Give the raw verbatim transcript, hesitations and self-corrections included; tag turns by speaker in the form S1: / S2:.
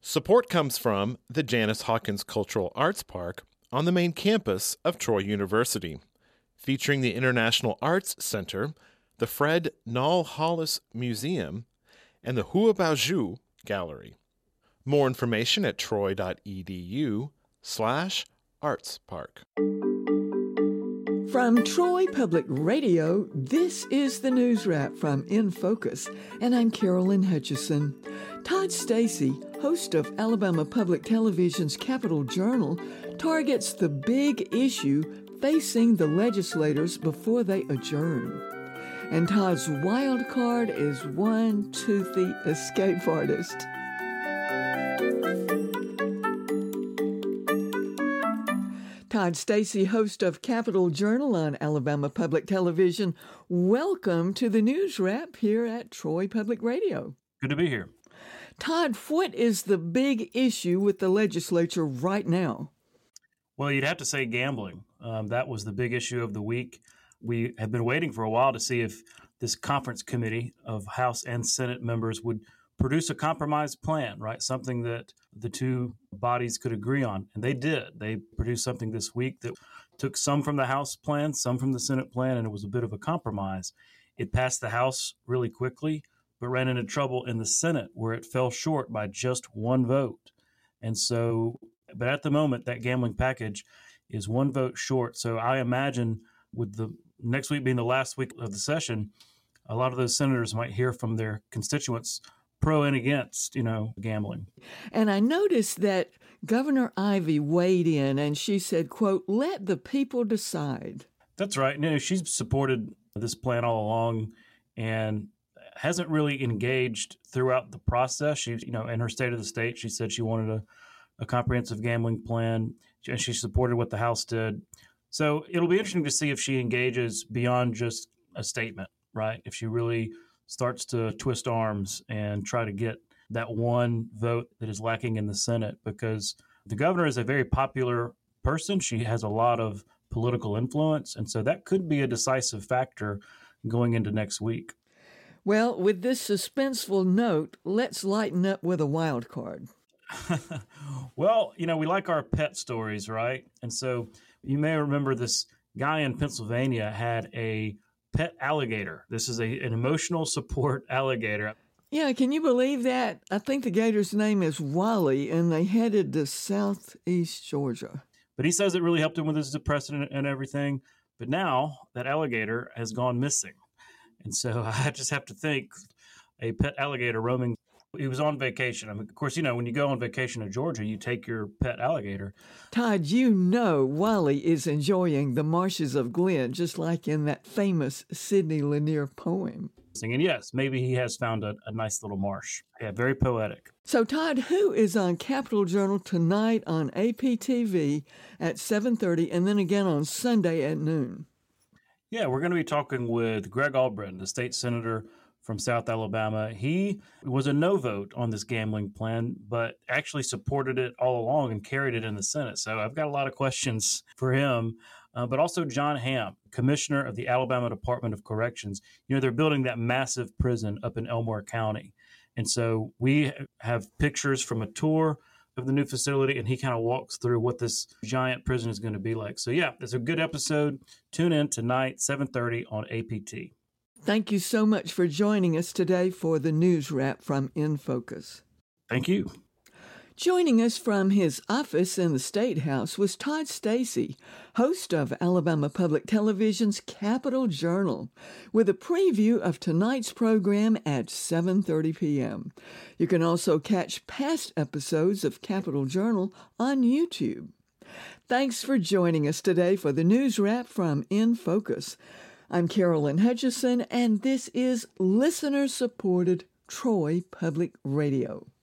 S1: Support comes from the Janice Hawkins Cultural Arts Park on the main campus of Troy University, featuring the International Arts Center, the Fred Nall Hollis Museum, and the Huabaoju Gallery. More information at troy.edu slash arts park.
S2: From Troy Public Radio, this is the News Wrap from In Focus, and I'm Carolyn Hutchison. Todd Stacy, host of Alabama Public Television's Capitol Journal, targets the big issue facing the legislators before they adjourn. And Todd's wild card is one toothy escape artist. Todd Stacy, host of Capitol Journal on Alabama Public Television. Welcome to the News Wrap here at Troy Public Radio.
S3: Good to be here.
S2: Todd, what is the big issue with the legislature right now?
S3: Well, you'd have to say gambling. Um, that was the big issue of the week. We have been waiting for a while to see if this conference committee of House and Senate members would produce a compromise plan, right? Something that the two bodies could agree on. And they did. They produced something this week that took some from the House plan, some from the Senate plan, and it was a bit of a compromise. It passed the House really quickly, but ran into trouble in the Senate where it fell short by just one vote. And so, but at the moment, that gambling package is one vote short. So I imagine with the next week being the last week of the session, a lot of those senators might hear from their constituents pro and against, you know, gambling.
S2: And I noticed that Governor Ivey weighed in and she said, quote, let the people decide.
S3: That's right. You know, she's supported this plan all along and hasn't really engaged throughout the process. She, you know, in her State of the State, she said she wanted a, a comprehensive gambling plan, and she supported what the House did. So it'll be interesting to see if she engages beyond just a statement, right? If she really starts to twist arms and try to get that one vote that is lacking in the Senate, because the governor is a very popular person. She has a lot of political influence, and so that could be a decisive factor going into next week.
S2: Well, with this suspenseful note, let's lighten up with a wild card.
S3: Well, you know, we like our pet stories, right? And so you may remember this guy in Pennsylvania had a pet alligator. This is a, an emotional support alligator.
S2: Yeah, can you believe that? I think the gator's name is Wally, and they headed to southeast Georgia.
S3: But he says it really helped him with his depression and everything. But now that alligator has gone missing. And so I just have to think a pet alligator roaming. He was on vacation. I mean, of course, you know, when you go on vacation to Georgia, you take your pet alligator.
S2: Todd, you know Wally is enjoying the marshes of Glen, just like in that famous Sidney Lanier poem.
S3: And yes, maybe he has found a, a nice little marsh. Yeah, very poetic.
S2: So, Todd, who is on Capitol Journal tonight on A P T V at seven thirty and then again on Sunday at noon?
S3: Yeah, we're going to be talking with Greg Albritton, the state senator from South Alabama. He was a no vote on this gambling plan, but actually supported it all along and carried it in the Senate. So I've got a lot of questions for him. Uh, but also John Hamm, commissioner of the Alabama Department of Corrections. You know, they're building that massive prison up in Elmore County. And so we have pictures from a tour of the new facility, and he kind of walks through what this giant prison is going to be like. So yeah, it's a good episode. Tune in tonight, seven thirty on A P T.
S2: Thank you so much for joining us today for the News Wrap from In Focus.
S3: Thank you.
S2: Joining us from his office in the State House was Todd Stacy, host of Alabama Public Television's Capitol Journal, with a preview of tonight's program at seven thirty p.m. You can also catch past episodes of Capitol Journal on YouTube. Thanks for joining us today for the News Wrap from In Focus. I'm Carolyn Hutchison, and this is listener-supported Troy Public Radio.